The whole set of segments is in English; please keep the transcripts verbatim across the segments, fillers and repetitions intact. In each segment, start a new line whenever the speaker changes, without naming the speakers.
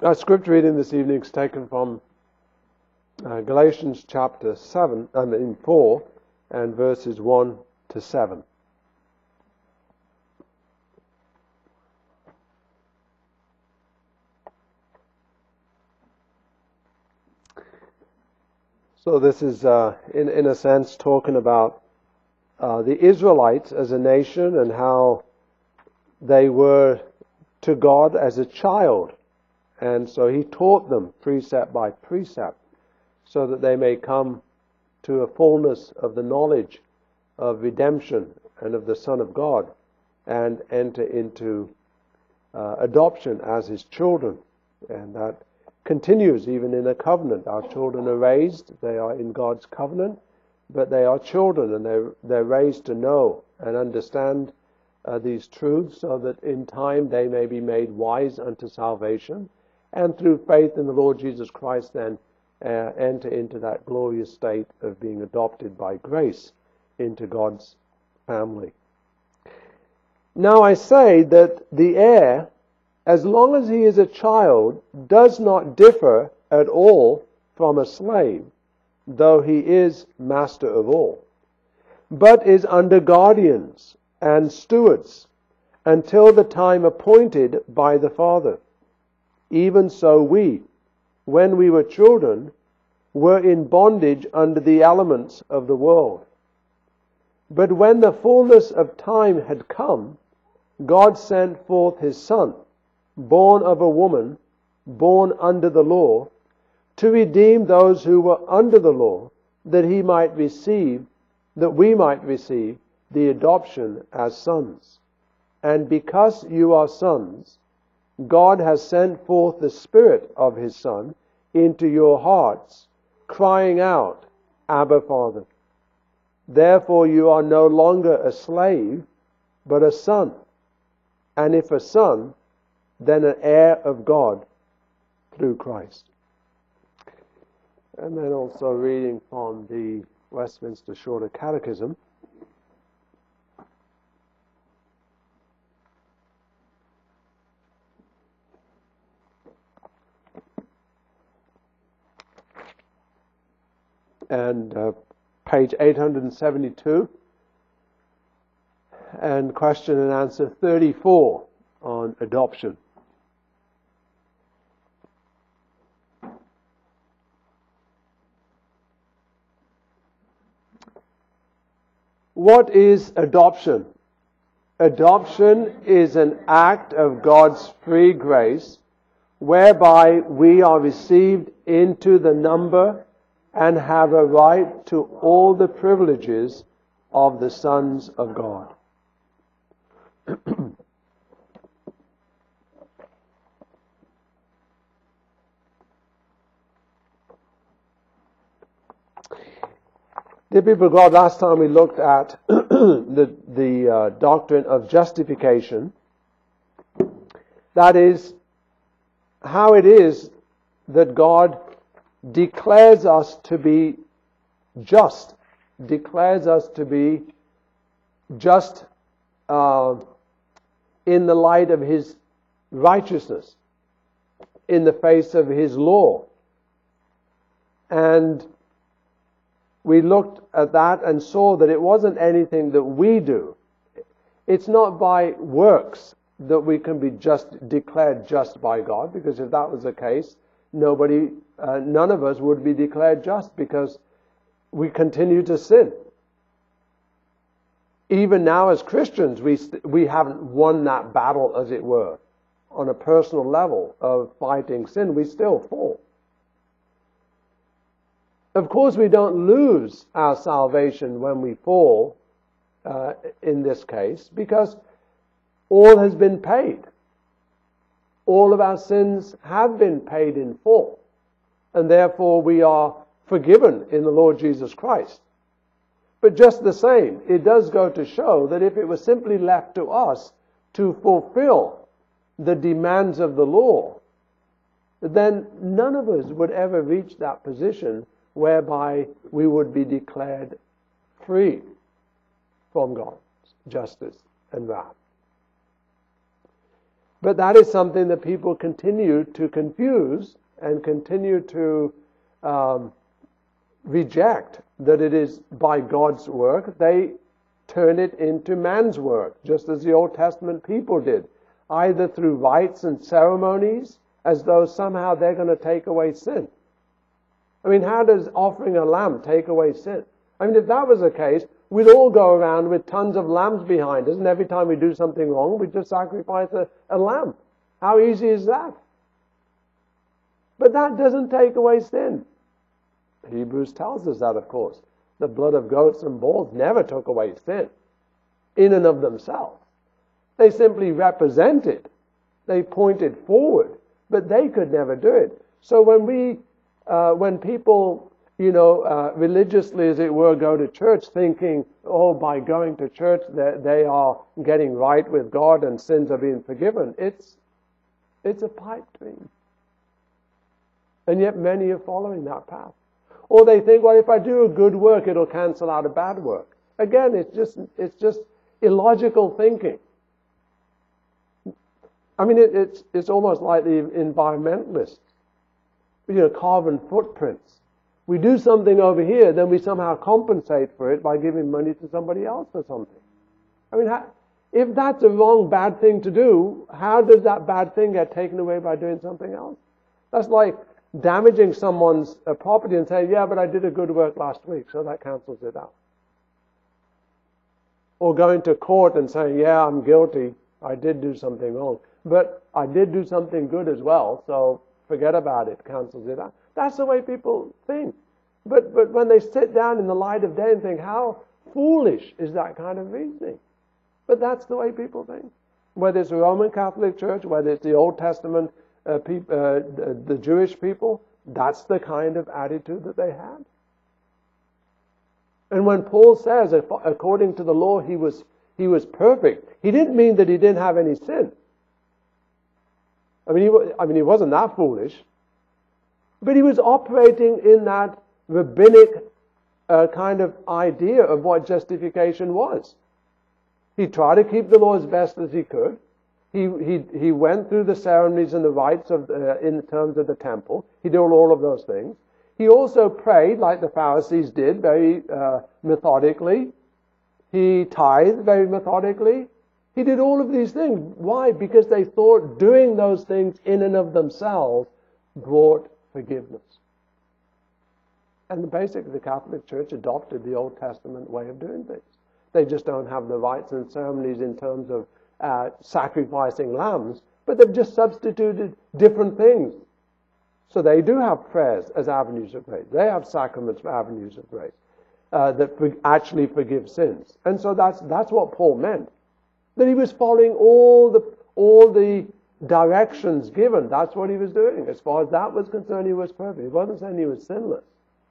Our scripture reading this evening is taken from uh, Galatians chapter seven, I mean four, and verses one to seven. So this is, uh, in in a sense, talking about uh, the Israelites as a nation and how they were to God as a child. And so he taught them precept by precept so that they may come to a fullness of the knowledge of redemption and of the Son of God and enter into uh, adoption as his children. And that continues even in a covenant. Our children are raised, they are in God's covenant, but they are children and they're, they're raised to know and understand uh, these truths so that in time they may be made wise unto salvation. And through faith in the Lord Jesus Christ then uh, enter into that glorious state of being adopted by grace into God's family. Now I say that the heir, as long as he is a child, does not differ at all from a slave, though he is master of all, but is under guardians and stewards until the time appointed by the Father. Even so we, when we were children, were in bondage under the elements of the world. But when the fullness of time had come, God sent forth his Son, born of a woman, born under the law, to redeem those who were under the law, that he might receive, that we might receive the adoption as sons. And because you are sons, God has sent forth the Spirit of his Son into your hearts, crying out, Abba, Father. Therefore you are no longer a slave, but a son. And if a son, then an heir of God through Christ. And then also reading from the Westminster Shorter Catechism. And uh, page eight hundred seventy-two, and question and answer thirty-four on adoption. What is adoption? Adoption is an act of God's free grace whereby we are received into the number and have a right to all the privileges of the sons of God. Dear people of God, last time we looked at the, the uh, doctrine of justification. That is, how it is that God declares us to be just, declares us to be just uh, in the light of his righteousness, in the face of his law. And we looked at that and saw that it wasn't anything that we do. It's not by works that we can be just declared just by God, because if that was the case, nobody, uh, none of us would be declared just, because we continue to sin. Even now as Christians, we st- we haven't won that battle, as it were, on a personal level of fighting sin. We still fall. Of course, we don't lose our salvation when we fall, uh, in this case, because all has been paid. All of our sins have been paid in full, and therefore we are forgiven in the Lord Jesus Christ. But just the same, it does go to show that if it was simply left to us to fulfill the demands of the law, then none of us would ever reach that position whereby we would be declared free from God's justice and wrath. But that is something that people continue to confuse and continue to um, reject, that it is by God's work. They turn it into man's work, just as the Old Testament people did, either through rites and ceremonies, as though somehow they're going to take away sin. I mean, how does offering a lamb take away sin? I mean, if that was the case, we'd all go around with tons of lambs behind us, and every time we do something wrong, we just sacrifice a, a lamb. How easy is that? But that doesn't take away sin. Hebrews tells us that, of course. The blood of goats and bulls never took away sin in and of themselves. They simply represented. They pointed forward, but they could never do it. So when we, uh, when people, you know, uh, religiously, as it were, go to church thinking, oh, by going to church they, they are getting right with God and sins are being forgiven, it's, it's a pipe dream. And yet many are following that path. Or they think, well, if I do a good work, it'll cancel out a bad work. Again, it's just, it's just illogical thinking. I mean, it, it's, it's almost like the environmentalists. You know, carbon footprints. We do something over here, then we somehow compensate for it by giving money to somebody else for something. I mean, how, if that's a wrong, bad thing to do, how does that bad thing get taken away by doing something else? That's like damaging someone's uh, property and saying, yeah, but I did a good work last week, so that cancels it out. Or going to court and saying, yeah, I'm guilty, I did do something wrong, but I did do something good as well, so forget about it, cancels it out. That's the way people think. But but when they sit down in the light of day and think, how foolish is that kind of reasoning? But that's the way people think. Whether it's the Roman Catholic Church, whether it's the Old Testament, uh, peop, uh, the, the Jewish people, that's the kind of attitude that they had. And when Paul says, according to the law, he was he was perfect, he didn't mean that he didn't have any sin. I mean, he, I mean, he wasn't that foolish. But he was operating in that rabbinic uh, kind of idea of what justification was. He tried to keep the law as best as he could. He he he went through the ceremonies and the rites of uh, in terms of the temple. He did all of those things. He also prayed like the Pharisees did, very uh, methodically. He tithed very methodically. He did all of these things. Why? Because they thought doing those things in and of themselves brought forgiveness. And basically the Catholic Church adopted the Old Testament way of doing things. They just don't have the rites and ceremonies in terms of uh, sacrificing lambs, but they've just substituted different things. So they do have prayers as avenues of grace. They have sacraments for avenues of grace uh, that for, actually forgive sins. And so that's that's what Paul meant. That he was following all the all the directions given. That's what he was doing. As far as that was concerned, he was perfect. He wasn't saying he was sinless.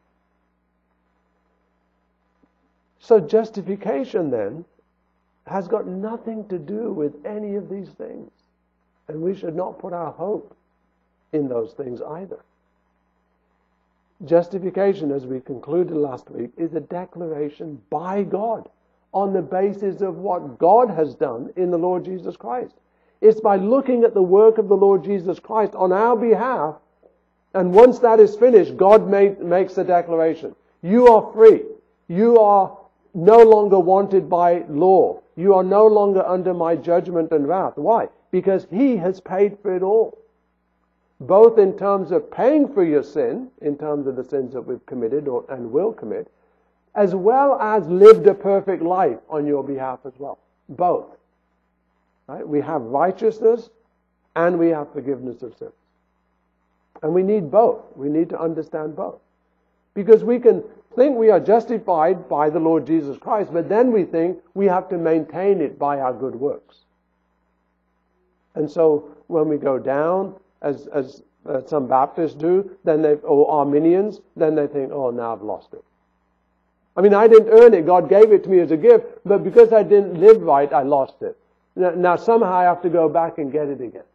So justification then has got nothing to do with any of these things. And we should not put our hope in those things either. Justification, as we concluded last week, is a declaration by God on the basis of what God has done in the Lord Jesus Christ. It's by looking at the work of the Lord Jesus Christ on our behalf, and once that is finished, God make, makes the declaration. You are free. You are no longer wanted by law. You are no longer under my judgment and wrath. Why? Because He has paid for it all. Both in terms of paying for your sin, in terms of the sins that we've committed or, and will commit, as well as lived a perfect life on your behalf as well. Both. Right? We have righteousness and we have forgiveness of sins. And we need both. We need to understand both. Because we can think we are justified by the Lord Jesus Christ, but then we think we have to maintain it by our good works. And so when we go down, as as uh, some Baptists do, then they or Arminians, then they think, oh, now I've lost it. I mean, I didn't earn it. God gave it to me as a gift, but because I didn't live right, I lost it. Now, now somehow I have to go back and get it again.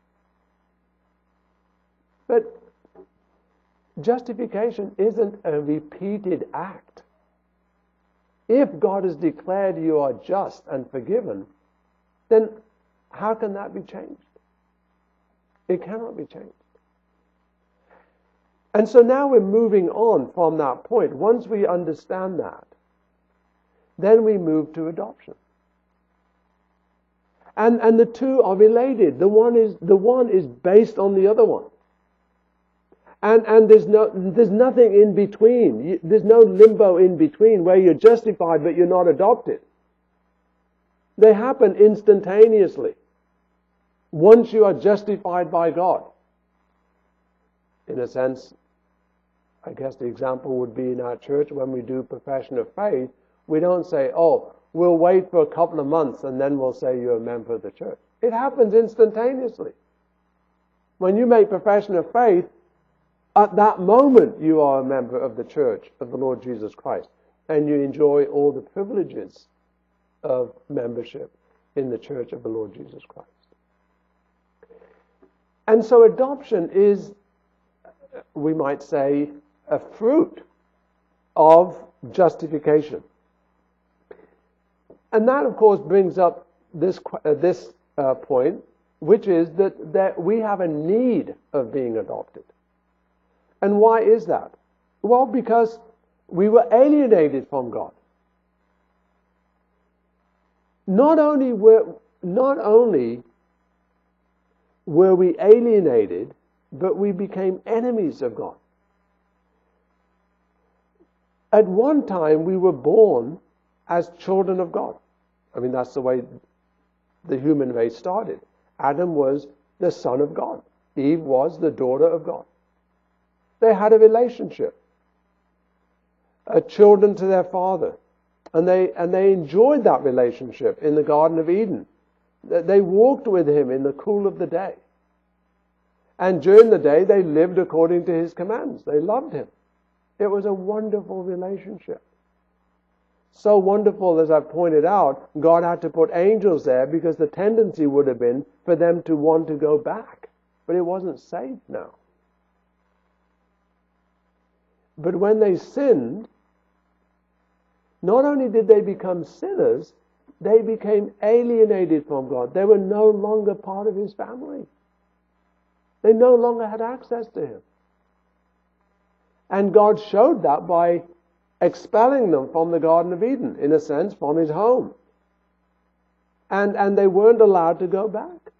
But justification isn't a repeated act. If God has declared you are just and forgiven, then how can that be changed? It cannot be changed. And so now we're moving on from that point. Once we understand that, then we move to adoption. And, and the two are related. The one is, the one is based on the other one. And, and there's no, there's nothing in between. There's no limbo in between where you're justified but you're not adopted. They happen instantaneously. Once you are justified by God. In a sense, I guess the example would be in our church when we do profession of faith, we don't say, oh, we'll wait for a couple of months and then we'll say you're a member of the church. It happens instantaneously. When you make profession of faith, at that moment you are a member of the church of the Lord Jesus Christ, and you enjoy all the privileges of membership in the church of the Lord Jesus Christ. And so adoption is, we might say, a fruit of justification. And that, of course, brings up this uh, this uh, point, which is that, that we have a need of being adopted. And why is that? Well, because we were alienated from God. Not only were, not only were we alienated, but we became enemies of God. At one time, we were born as children of God. I mean, that's the way the human race started. Adam was the son of God. Eve was the daughter of God. They had a relationship. Uh, children to their father. And they, and they enjoyed that relationship in the Garden of Eden. They walked with him in the cool of the day. And during the day, they lived according to his commands. They loved him. It was a wonderful relationship. So wonderful, as I've pointed out, God had to put angels there because the tendency would have been for them to want to go back. But it wasn't safe now. But when they sinned, not only did they become sinners, they became alienated from God. They were no longer part of his family. They no longer had access to him. And God showed that by expelling them from the Garden of Eden, in a sense, from his home. And, and they weren't allowed to go back.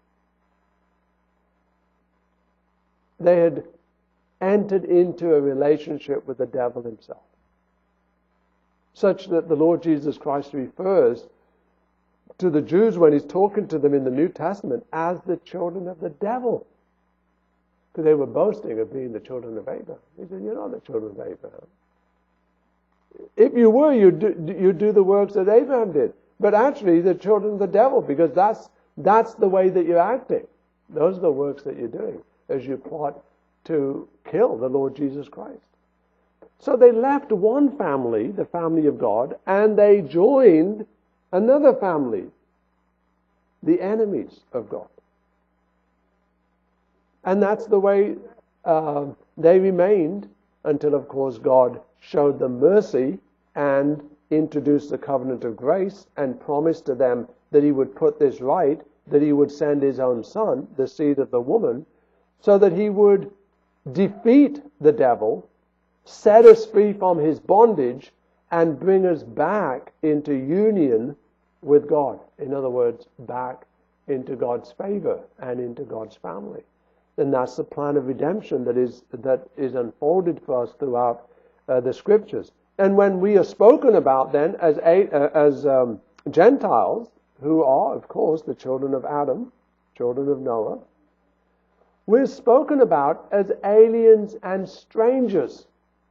They had entered into a relationship with the devil himself, such that the Lord Jesus Christ refers to the Jews when he's talking to them in the New Testament as the children of the devil. Because they were boasting of being the children of Abraham. He said, you're not the children of Abraham. If you were, you'd do, you'd do the works that Abraham did. But actually, the children of the devil, because that's, that's the way that you're acting. Those are the works that you're doing as you plot to kill the Lord Jesus Christ. So they left one family, the family of God, and they joined another family, the enemies of God. And that's the way uh, they remained until, of course, God showed them mercy and introduced the covenant of grace and promised to them that he would put this right, that he would send his own son, the seed of the woman, so that he would defeat the devil, set us free from his bondage, and bring us back into union with God. In other words, back into God's favor and into God's family. And that's the plan of redemption that is that is unfolded for us throughout uh, the Scriptures. And when we are spoken about then as a, uh, as um, Gentiles, who are, of course, the children of Adam, children of Noah, we're spoken about as aliens and strangers,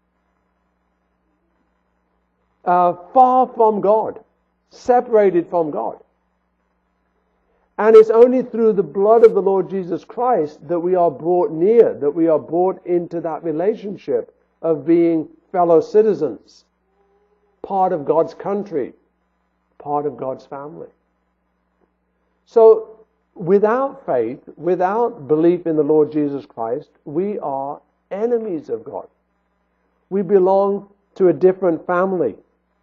uh, far from God, separated from God. And it's only through the blood of the Lord Jesus Christ that we are brought near, that we are brought into that relationship of being fellow citizens, part of God's country, part of God's family. So, without faith, without belief in the Lord Jesus Christ, we are enemies of God. We belong to a different family.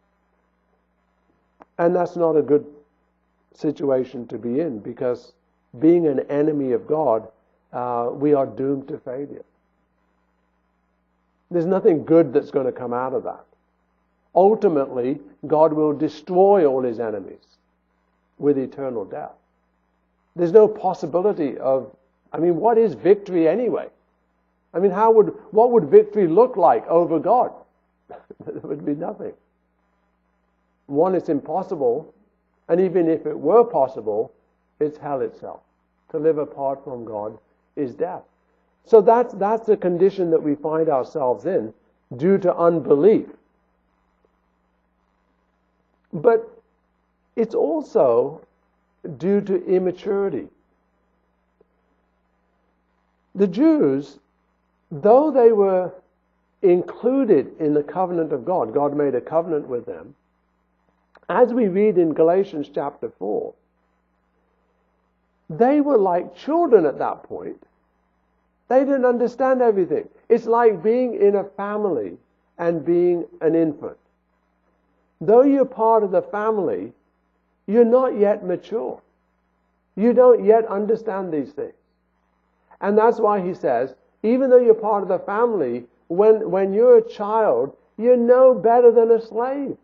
And that's not a good situation to be in, because being an enemy of God uh, we are doomed to failure. There's nothing good that's going to come out of that. Ultimately, God will destroy all his enemies with eternal death. There's no possibility of, I mean, what is victory anyway? I mean, how would, what would victory look like over God? There would be nothing. One, it's impossible, and even if it were possible, it's hell itself. To live apart from God is death. So that's, that's the condition that we find ourselves in due to unbelief. But it's also due to immaturity. The Jews, though they were included in the covenant of God, God made a covenant with them, as we read in Galatians chapter four, they were like children at that point. They didn't understand everything. It's like being in a family and being an infant. Though you're part of the family, you're not yet mature. You don't yet understand these things. And that's why he says, even though you're part of the family, when, when you're a child, you're no better than a slave.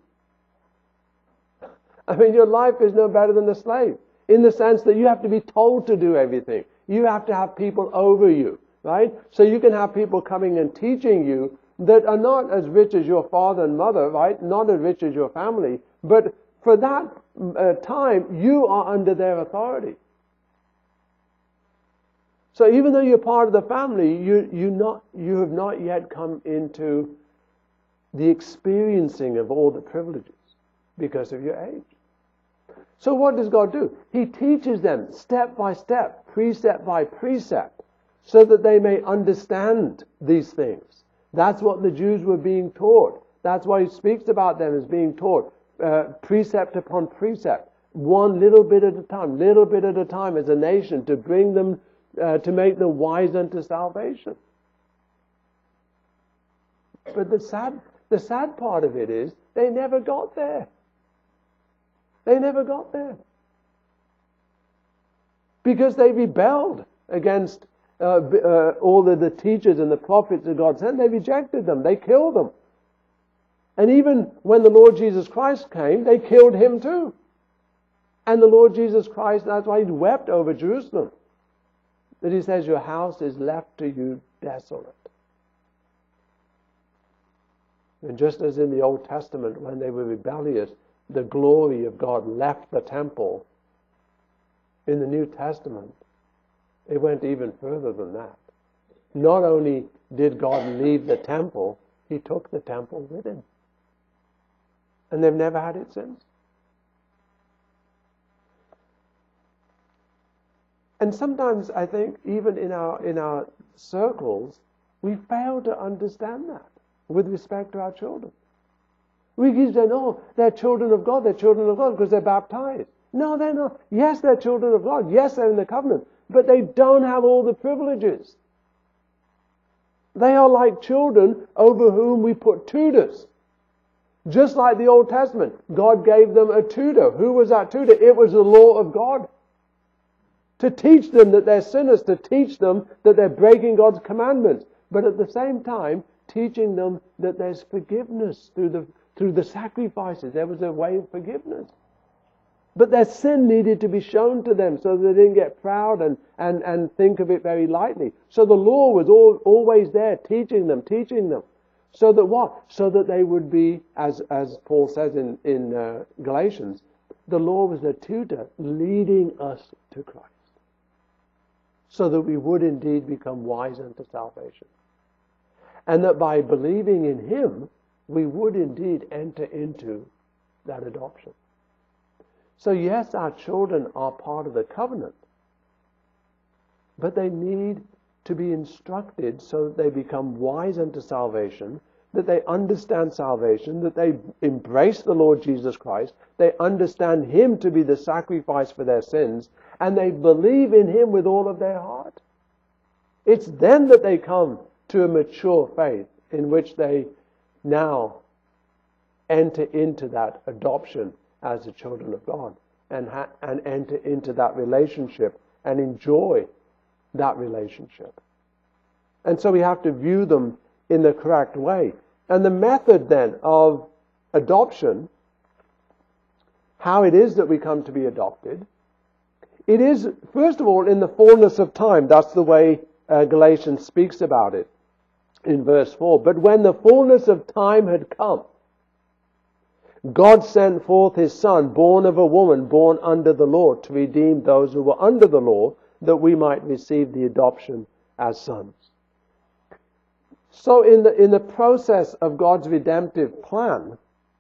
I mean, your life is no better than a slave, in the sense that you have to be told to do everything. You have to have people over you, right? So you can have people coming and teaching you that are not as rich as your father and mother, right? Not as rich as your family, but for that uh, time, you are under their authority. So even though you're part of the family, you, you, not, you have not yet come into the experiencing of all the privileges because of your age. So what does God do? He teaches them step by step, precept by precept, so that they may understand these things. That's what the Jews were being taught. That's why he speaks about them as being taught uh, precept upon precept, one little bit at a time, little bit at a time as a nation, to bring them, uh, to make them wise unto salvation. But the sad, the sad part of it is they never got there. They never got there. Because they rebelled against uh, uh, all of the teachers and the prophets that God sent. They rejected them. They killed them. And even when the Lord Jesus Christ came, they killed him too. And the Lord Jesus Christ, that's why he wept over Jerusalem. That he says, your house is left to you desolate. And just as in the Old Testament, when they were rebellious, the glory of God left the temple. In the New Testament, it went even further than that. Not only did God leave the temple, he took the temple with him. And they've never had it since. And sometimes I think even in our in our circles, we fail to understand that with respect to our children. We keep saying, oh, they're children of God, they're children of God because they're baptized. No, they're not. Yes, they're children of God. Yes, they're in the covenant. But they don't have all the privileges. They are like children over whom we put tutors. Just like the Old Testament, God gave them a tutor. Who was that tutor? It was the law of God. To teach them that they're sinners, to teach them that they're breaking God's commandments. But at the same time, teaching them that there's forgiveness through the through the sacrifices. There was a way of forgiveness. But their sin needed to be shown to them so that they didn't get proud and, and, and think of it very lightly. So the law was all, always there, teaching them, teaching them. So that what? So that they would be, as, as Paul says in, in uh, Galatians, the law was a tutor leading us to Christ. So that we would indeed become wise unto salvation. And that by believing in him, we would indeed enter into that adoption. So yes, our children are part of the covenant, but they need to be instructed so that they become wise unto salvation, that they understand salvation, that they embrace the Lord Jesus Christ, they understand him to be the sacrifice for their sins, and they believe in him with all of their heart. It's then that they come to a mature faith in which they now enter into that adoption as the children of God and ha- and enter into that relationship and enjoy that relationship. And so we have to view them in the correct way. And the method then of adoption, how it is that we come to be adopted, it is, first of all, in the fullness of time. That's the way uh, Galatians speaks about it in verse four. But when the fullness of time had come, God sent forth His Son, born of a woman, born under the law, to redeem those who were under the law, that we might receive the adoption as sons. So in the, in the process of God's redemptive plan,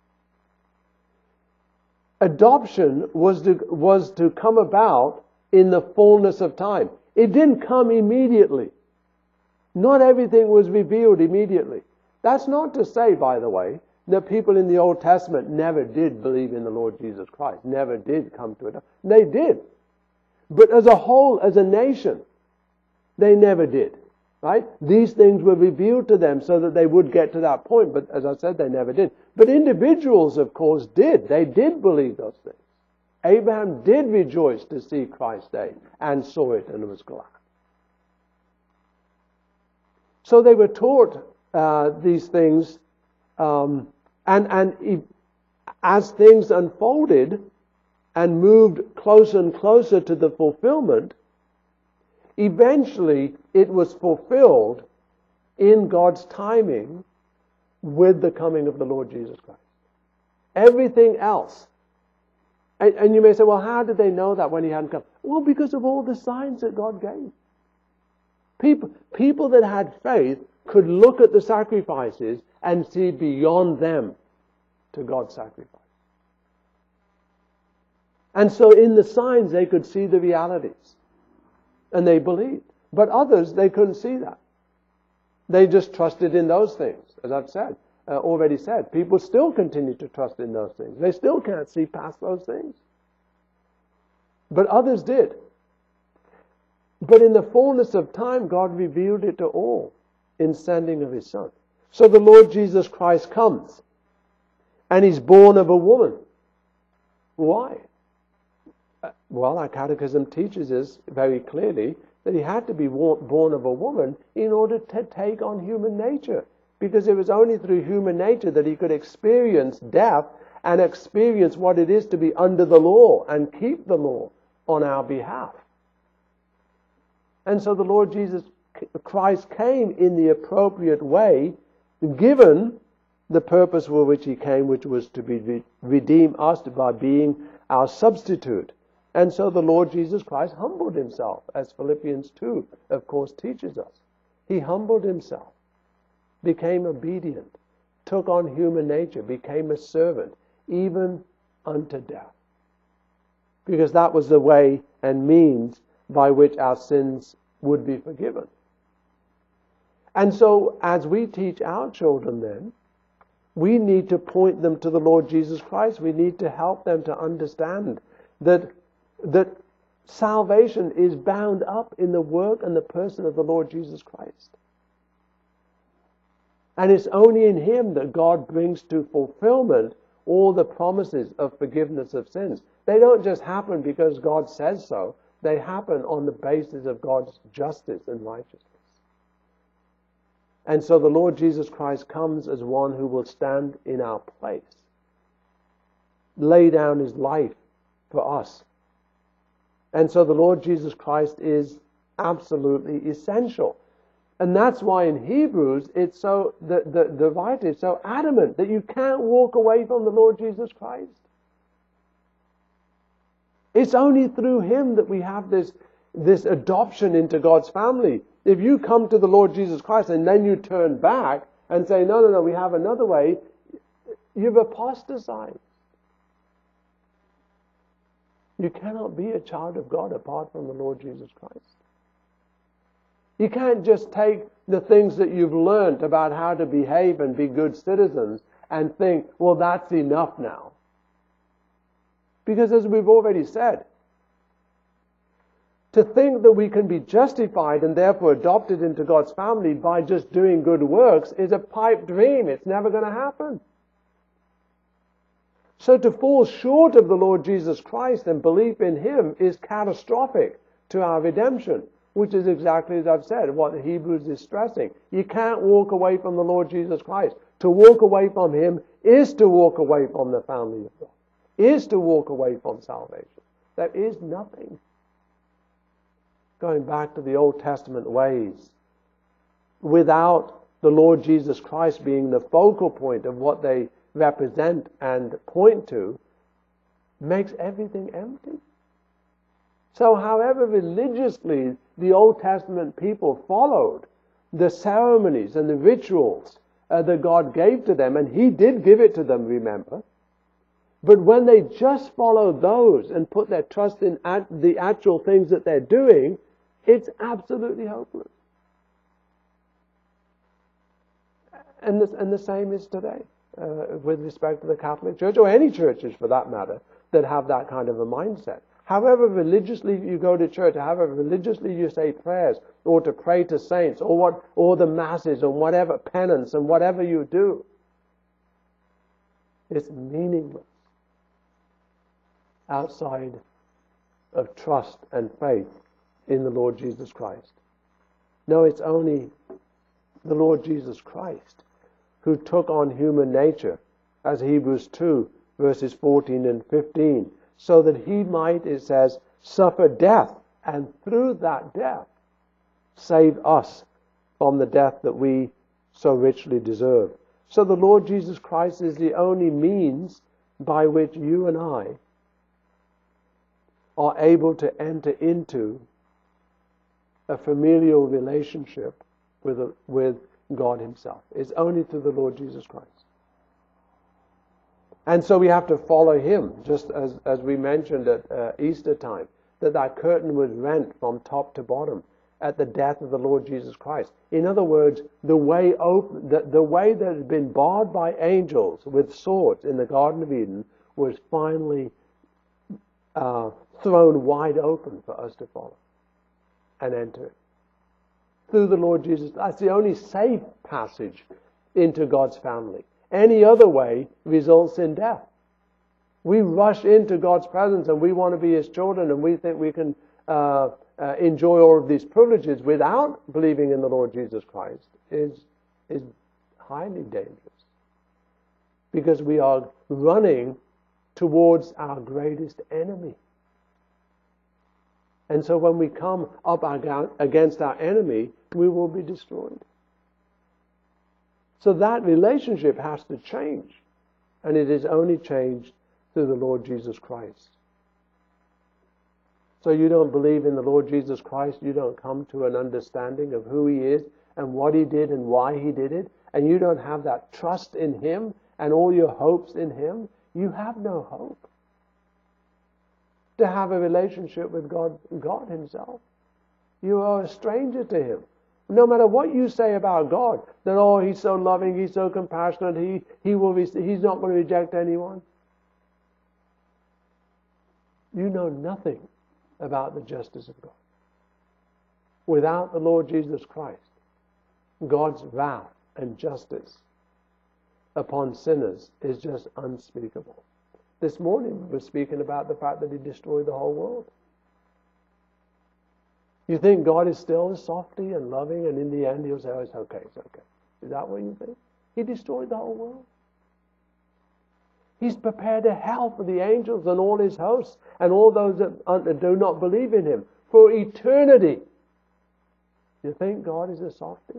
adoption was to, was to come about in the fullness of time. It didn't come immediately. Not everything was revealed immediately. That's not to say, by the way, that people in the Old Testament never did believe in the Lord Jesus Christ, never did come to it. They did. But as a whole, as a nation, they never did. Right? These things were revealed to them so that they would get to that point. But as I said, they never did. But individuals, of course, did. They did believe those things. Abraham did rejoice to see Christ's day and saw it and was glad. So they were taught uh, these things, um, and, and as things unfolded and moved closer and closer to the fulfillment, eventually it was fulfilled in God's timing with the coming of the Lord Jesus Christ. Everything else. And, and you may say, well, how did they know that when He hadn't come? Well, because of all the signs that God gave. People, people that had faith could look at the sacrifices and see beyond them to God's sacrifice. And so in the signs they could see the realities. And they believed. But others, they couldn't see that. They just trusted in those things. As I've said, uh, already said, people still continue to trust in those things. They still can't see past those things. But others did. But in the fullness of time, God revealed it to all in sending of His Son. So the Lord Jesus Christ comes. And He's born of a woman. Why? Well, our catechism teaches us very clearly that He had to be born of a woman in order to take on human nature. Because it was only through human nature that He could experience death and experience what it is to be under the law and keep the law on our behalf. And so the Lord Jesus Christ came in the appropriate way, given the purpose for which He came, which was to be redeem us by being our substitute. And so the Lord Jesus Christ humbled Himself, as Philippians two, of course, teaches us. He humbled Himself, became obedient, took on human nature, became a servant, even unto death. Because that was the way and means by which our sins would be forgiven. And so, as we teach our children then, we need to point them to the Lord Jesus Christ. We need to help them to understand that that salvation is bound up in the work and the person of the Lord Jesus Christ. And it's only in Him that God brings to fulfillment all the promises of forgiveness of sins. They don't just happen because God says so. They happen on the basis of God's justice and righteousness. And so the Lord Jesus Christ comes as one who will stand in our place, lay down His life for us. And so the Lord Jesus Christ is absolutely essential. And that's why in Hebrews, it's so, the, the, the writer is so adamant that you can't walk away from the Lord Jesus Christ. It's only through Him that we have this, this adoption into God's family. If you come to the Lord Jesus Christ and then you turn back and say, no, no, no, we have another way, you've apostatized. You cannot be a child of God apart from the Lord Jesus Christ. You can't just take the things that you've learned about how to behave and be good citizens and think, well, that's enough now. Because as we've already said, to think that we can be justified and therefore adopted into God's family by just doing good works is a pipe dream. It's never going to happen. So to fall short of the Lord Jesus Christ and belief in Him is catastrophic to our redemption. which is exactly as I've said, what the Hebrews is stressing. You can't walk away from the Lord Jesus Christ. To walk away from Him is to walk away from the family of God, is to walk away from salvation. There is nothing. Going back to the Old Testament ways, without the Lord Jesus Christ being the focal point of what they represent and point to, makes everything empty. So however religiously the Old Testament people followed the ceremonies and the rituals uh, that God gave to them, and He did give it to them, remember, but when they just follow those and put their trust in at the actual things that they're doing, it's absolutely hopeless. And the, and the same is today uh, with respect to the Catholic Church, or any churches for that matter, that have that kind of a mindset. However religiously you go to church, however religiously you say prayers, or to pray to saints, or what, or the masses, or whatever penance, and whatever you do, it's meaningless outside of trust and faith in the Lord Jesus Christ. No, it's only the Lord Jesus Christ who took on human nature, as Hebrews two, verses fourteen and fifteen, so that He might, it says, suffer death, and through that death save us from the death that we so richly deserve. So the Lord Jesus Christ is the only means by which you and I are able to enter into a familial relationship with, with God Himself. It's only through the Lord Jesus Christ. And so we have to follow Him, just as, as we mentioned at uh, Easter time, that that curtain was rent from top to bottom at the death of the Lord Jesus Christ. In other words, the way open, the, the way that had been barred by angels with swords in the Garden of Eden was finally uh, thrown wide open for us to follow and enter it. Through the Lord Jesus. That's the only safe passage into God's family. Any other way results in death. We rush into God's presence and we want to be His children, and we think we can uh, uh, enjoy all of these privileges without believing in the Lord Jesus Christ is, is highly dangerous. Because we are running towards our greatest enemy. And so when we come up against our enemy, we will be destroyed. So that relationship has to change. And it is only changed through the Lord Jesus Christ. So you don't believe in the Lord Jesus Christ, you don't come to an understanding of who He is and what He did and why He did it, and you don't have that trust in Him and all your hopes in Him, you have no hope to have a relationship with God, God Himself. You are a stranger to Him. No matter what you say about God, that, oh, He's so loving, He's so compassionate, He, he will be, He's not going to reject anyone. You know nothing about the justice of God. Without the Lord Jesus Christ, God's wrath and justice upon sinners is just unspeakable. This morning we were speaking about the fact that He destroyed the whole world. You think God is still softy and loving, and in the end He'll say, oh, it's okay, it's okay. Is that what you think? He destroyed the whole world. He's prepared a hell for the angels and all His hosts and all those that do not believe in Him for eternity. You think God is a softy?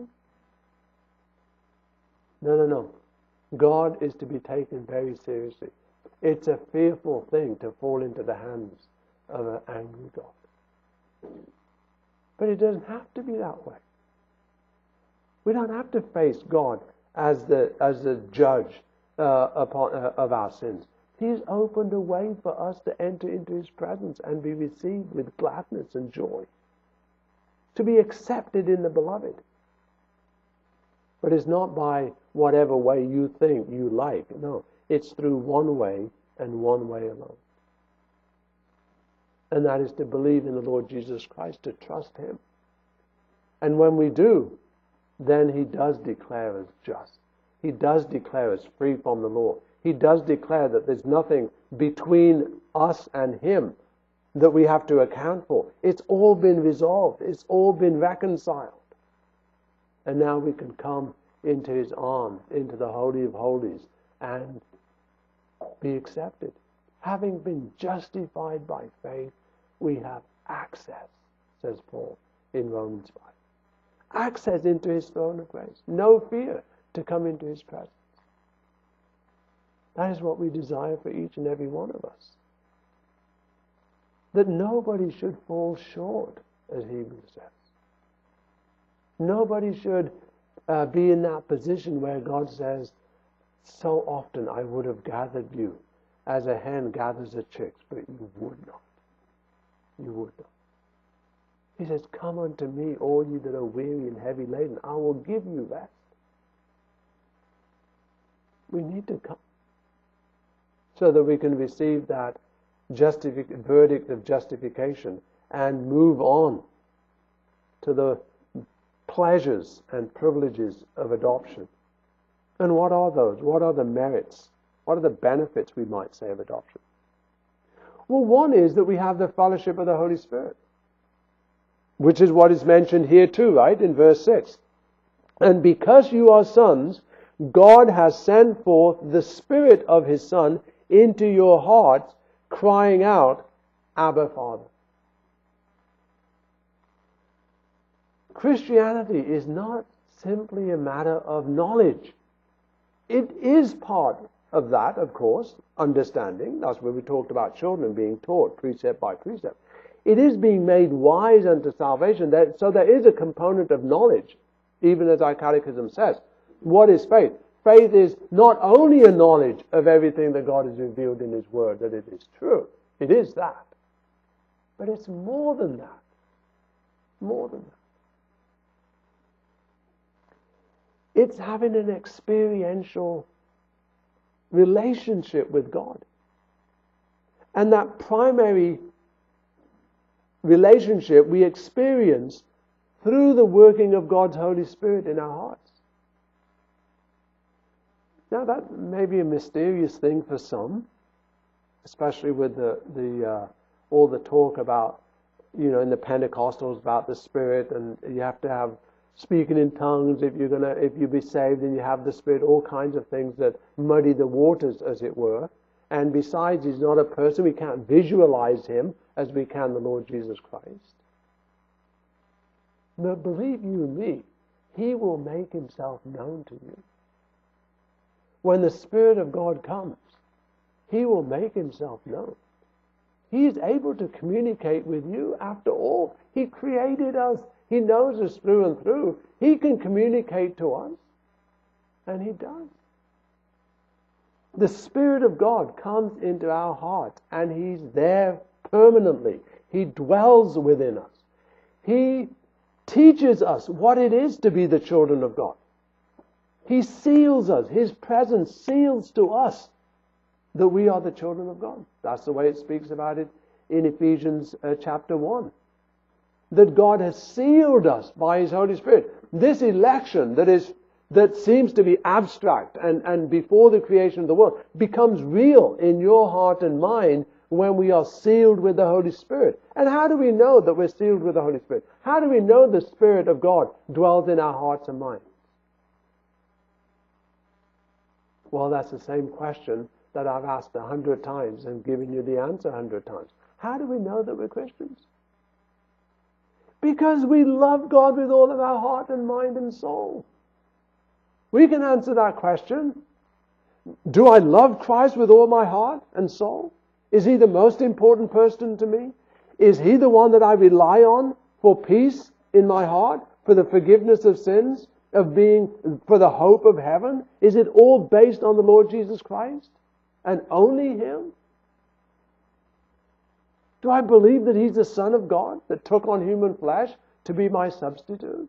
No, no, no. God is to be taken very seriously. It's a fearful thing to fall into the hands of an angry God. But it doesn't have to be that way. We don't have to face God as the as the judge uh, upon uh, of our sins. He's opened a way for us to enter into His presence and be received with gladness and joy. To be accepted in the Beloved. But it's not by whatever way you think you like. No, it's through one way and one way alone. And that is to believe in the Lord Jesus Christ, to trust Him. And when we do, then He does declare us just. He does declare us free from the law. He does declare that there's nothing between us and Him that we have to account for. It's all been resolved. It's all been reconciled. And now we can come into his arms, into the Holy of Holies, and be accepted. Having been justified by faith, we have access, says Paul in Romans five. Access into his throne of grace. No fear to come into his presence. That is what we desire for each and every one of us. That nobody should fall short, as Hebrews says. Nobody should uh, be in that position where God says, so often I would have gathered you as a hen gathers her chicks, but you would not. You would not. He says, come unto me, all you that are weary and heavy laden. I will give you rest. We need to come so that we can receive that justific- verdict of justification and move on to the pleasures and privileges of adoption. And what are those? What are the merits? What are the benefits, we might say, of adoption? Well, one is that we have the fellowship of the Holy Spirit, which is what is mentioned here too, right, in verse six. And because you are sons, God has sent forth the Spirit of His Son into your hearts, crying out, Abba, Father. Christianity is not simply a matter of knowledge. It is part of that, of course, understanding. That's where we talked about children being taught precept by precept. It is being made wise unto salvation. So there is a component of knowledge, even as our catechism says. What is faith? Faith is not only a knowledge of everything that God has revealed in His Word, that it is true. It is that. But it's more than that. More than that. It's having an experiential relationship with God. And that primary relationship we experience through the working of God's Holy Spirit in our hearts. Now that may be a mysterious thing for some, especially with the, the uh, all the talk about, you know, in the Pentecostals about the Spirit, and you have to have speaking in tongues if you're gonna if you be saved, and you have the Spirit, all kinds of things that muddy the waters, as it were. And besides, He's not a person. We can't visualize Him as we can the Lord Jesus Christ. But believe you me, He will make Himself known to you. When the Spirit of God comes, He will make Himself known. He is able to communicate with you. After all, He created us. He knows us through and through. He can communicate to us. And He does. The Spirit of God comes into our hearts, and He's there permanently. He dwells within us. He teaches us what it is to be the children of God. He seals us. His presence seals to us that we are the children of God. That's the way it speaks about it in Ephesians uh, chapter one. That God has sealed us by His Holy Spirit. This election that is that seems to be abstract and, and before the creation of the world becomes real in your heart and mind when we are sealed with the Holy Spirit. And how do we know that we're sealed with the Holy Spirit? How do we know the Spirit of God dwells in our hearts and minds? Well, that's the same question that I've asked a hundred times and given you the answer a hundred times. How do we know that we're Christians? Because we love God with all of our heart and mind and soul. We can answer that question. Do I love Christ with all my heart and soul? Is He the most important person to me? Is He the one that I rely on for peace in my heart, for the forgiveness of sins, of being, for the hope of heaven? Is it all based on the Lord Jesus Christ and only Him? Do I believe that He's the Son of God that took on human flesh to be my substitute?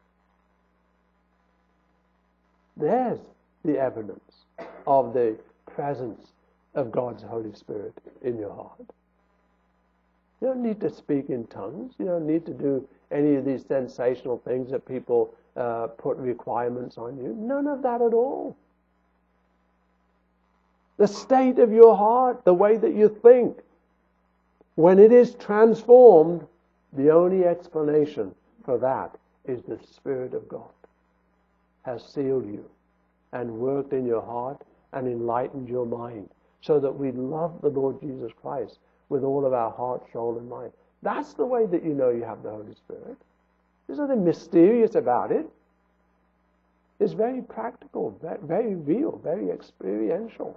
There's the evidence of the presence of God's Holy Spirit in your heart. You don't need to speak in tongues. You don't need to do any of these sensational things that people uh, put requirements on you. None of that at all. The state of your heart, the way that you think, when it is transformed, the only explanation for that is the Spirit of God has sealed you and worked in your heart and enlightened your mind so that we love the Lord Jesus Christ with all of our heart, soul, and mind. That's the way that you know you have the Holy Spirit. There's nothing mysterious about it. It's very practical, very real, very experiential.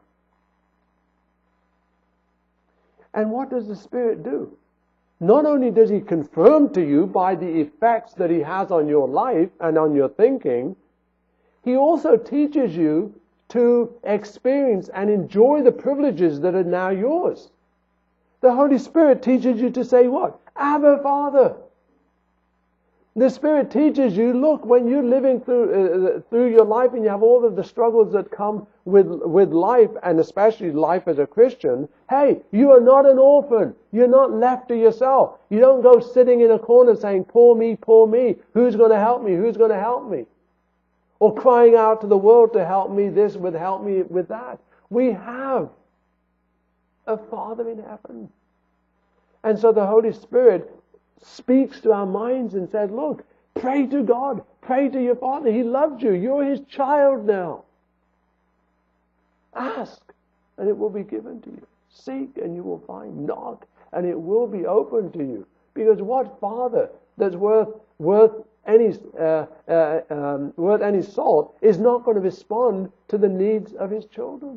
And what does the Spirit do? Not only does He confirm to you by the effects that He has on your life and on your thinking, He also teaches you to experience and enjoy the privileges that are now yours. The Holy Spirit teaches you to say what? Abba, Father. The Spirit teaches you, look, when you're living through uh, through your life and you have all of the struggles that come with, with life, and especially life as a Christian, hey, you are not an orphan. You're not left to yourself. You don't go sitting in a corner saying, poor me, poor me. Who's going to help me? Who's going to help me? Or crying out to the world to help me this, with help me with that. We have a Father in heaven. And so the Holy Spirit speaks to our minds and says, look, pray to God. Pray to your Father. He loves you. You're His child now. Ask, and it will be given to you. Seek, and you will find. Knock, and it will be open to you. Because what father that's worth worth any uh, uh, um, worth any salt is not going to respond to the needs of his children?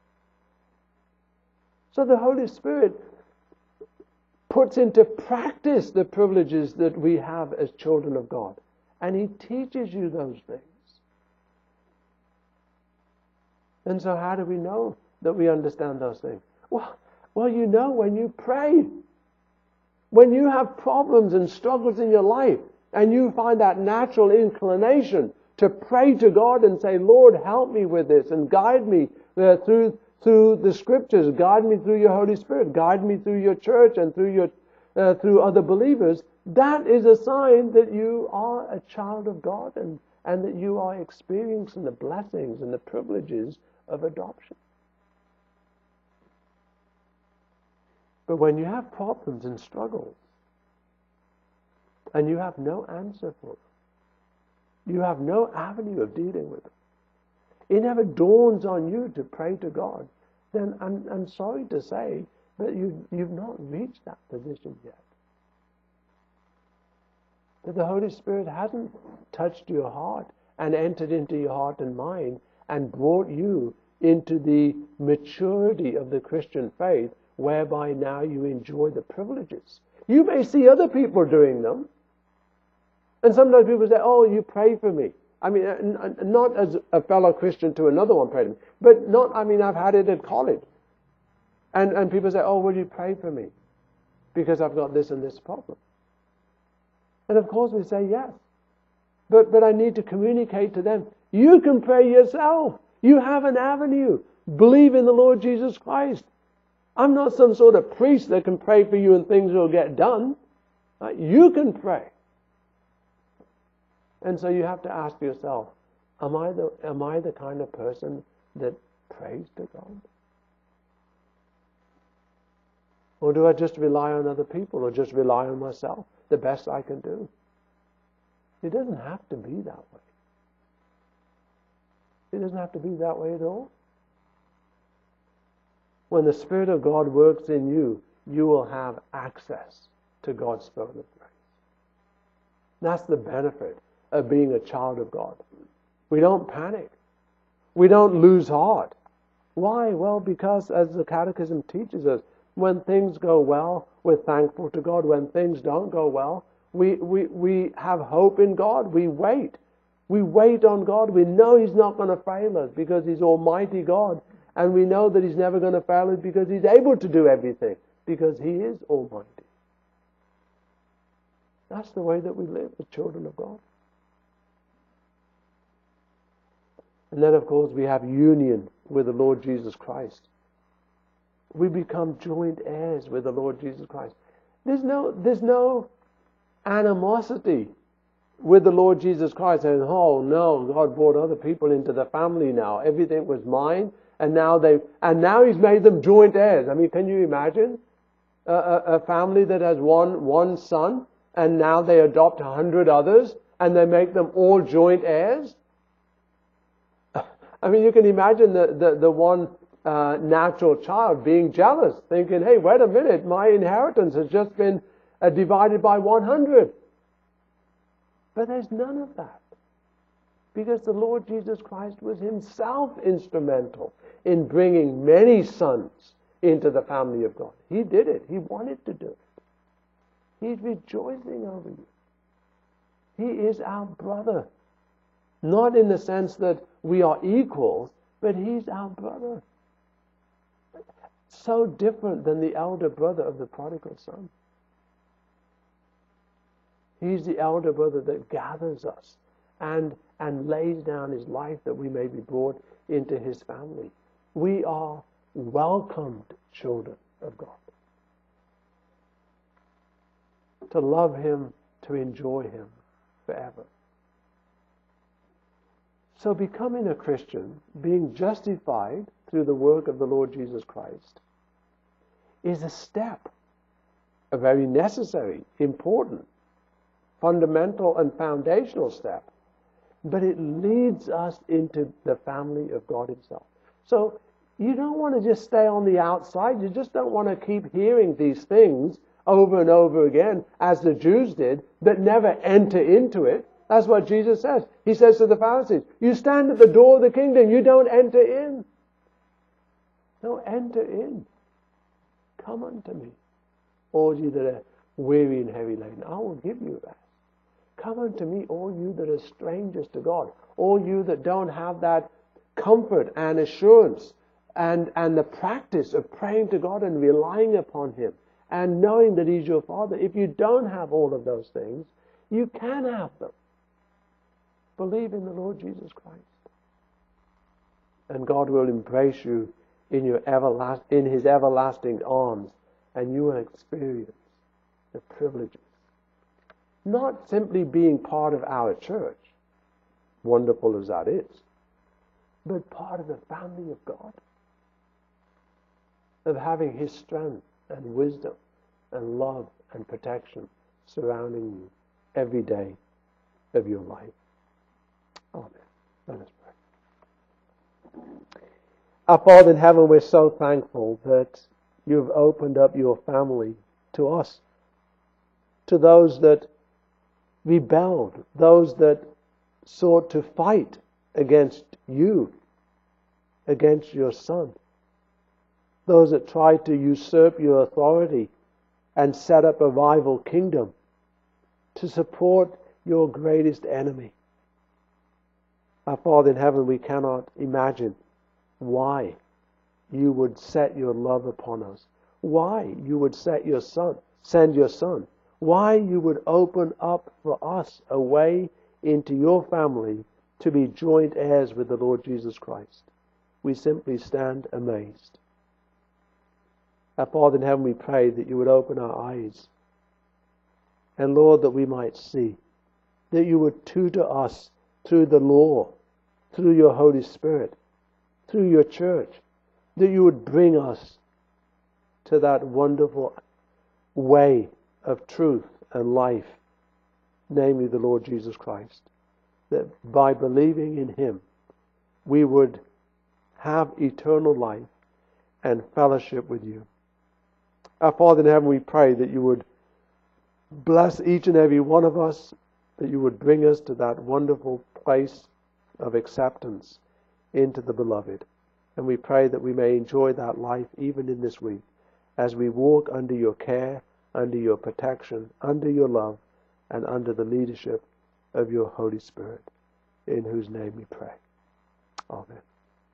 So the Holy Spirit puts into practice the privileges that we have as children of God. And He teaches you those things. And so how do we know that we understand those things? Well, well, you know when you pray. When you have problems and struggles in your life, and you find that natural inclination to pray to God and say, Lord, help me with this, and guide me uh, through through the Scriptures, guide me through your Holy Spirit, guide me through your church and through your uh, through other believers, that is a sign that you are a child of God and, and that you are experiencing the blessings and the privileges of adoption. But when you have problems and struggles, and you have no answer for them, you have no avenue of dealing with them, it never dawns on you to pray to God, then I'm, I'm sorry to say that you, you've not reached that position yet. That the Holy Spirit hasn't touched your heart and entered into your heart and mind and brought you into the maturity of the Christian faith, whereby now you enjoy the privileges. You may see other people doing them, and sometimes people say, oh, you pray for me. I mean, not as a fellow Christian to another one pray to me, but not, I mean, I've had it at college. And, and people say, oh, will you pray for me? Because I've got this and this problem. And of course we say yes. But, but I need to communicate to them, you can pray yourself. You have an avenue. Believe in the Lord Jesus Christ. I'm not some sort of priest that can pray for you and things will get done. You can pray. And so you have to ask yourself, am I the am I the kind of person that prays to God? Or do I just rely on other people or just rely on myself, the best I can do? It doesn't have to be that way. It doesn't have to be that way at all. When the Spirit of God works in you, you will have access to God's throne of grace. That's the benefit of being a child of God. We don't panic. We don't lose heart. Why? Well, because as the Catechism teaches us, when things go well, we're thankful to God. When things don't go well, we, we, we have hope in God. We wait. We wait on God. We know He's not going to fail us because He's Almighty God. And we know that He's never going to fail us because He's able to do everything, because He is Almighty. That's the way that we live as children of God. And then, of course, we have union with the Lord Jesus Christ. We become joint heirs with the Lord Jesus Christ. There's no, there's no animosity with the Lord Jesus Christ saying, oh no, God brought other people into the family now. Everything was mine, and now they and now He's made them joint heirs. I mean, can you imagine? A, a, a family that has one, one son, and now they adopt a hundred others, and they make them all joint heirs? I mean, you can imagine the, the, the one uh, natural child being jealous, thinking, hey, wait a minute, my inheritance has just been uh, divided by one hundred. But there's none of that. Because the Lord Jesus Christ was himself instrumental in bringing many sons into the family of God. He did it. He wanted to do it. He's rejoicing over you. He is our brother. Not in the sense that we are equals, but he's our brother. So different than the elder brother of the prodigal son. He's the elder brother that gathers us and, and lays down his life that we may be brought into his family. We are welcomed children of God. To love him, to enjoy him forever. So becoming a Christian, being justified through the work of the Lord Jesus Christ, is a step, a very necessary, important, fundamental and foundational step, but it leads us into the family of God himself. So you don't want to just stay on the outside. You just don't want to keep hearing these things over and over again, as the Jews did, but never enter into it. That's what Jesus says. He says to the Pharisees, you stand at the door of the kingdom, you don't enter in. No, enter in. Come unto me, all you that are weary and heavy laden. I will give you rest. Come unto me, all you that are strangers to God, all you that don't have that comfort and assurance and, and the practice of praying to God and relying upon him and knowing that he's your Father. If you don't have all of those things, you can have them. Believe in the Lord Jesus Christ. And God will embrace you in your everlast, in his everlasting arms, and you will experience the privileges. Not simply being part of our church, wonderful as that is, but part of the family of God. Of having his strength and wisdom and love and protection surrounding you every day of your life. Amen. Let us pray. Our Father in heaven, we're so thankful that you've opened up your family to us, to those that rebelled, those that sought to fight against you, against your Son, those that tried to usurp your authority and set up a rival kingdom to support your greatest enemy. Our Father in heaven, we cannot imagine why you would set your love upon us, why you would set your Son, send your Son, why you would open up for us a way into your family to be joint heirs with the Lord Jesus Christ. We simply stand amazed. Our Father in heaven, we pray that you would open our eyes, and Lord, that we might see, that you would tutor us through the law, through your Holy Spirit, through your church, that you would bring us to that wonderful way of truth and life, namely the Lord Jesus Christ, that by believing in him, we would have eternal life and fellowship with you. Our Father in heaven, we pray that you would bless each and every one of us, that you would bring us to that wonderful place of acceptance into the Beloved. And we pray that we may enjoy that life even in this week, as we walk under your care, under your protection, under your love, and under the leadership of your Holy Spirit, in whose name we pray. Amen.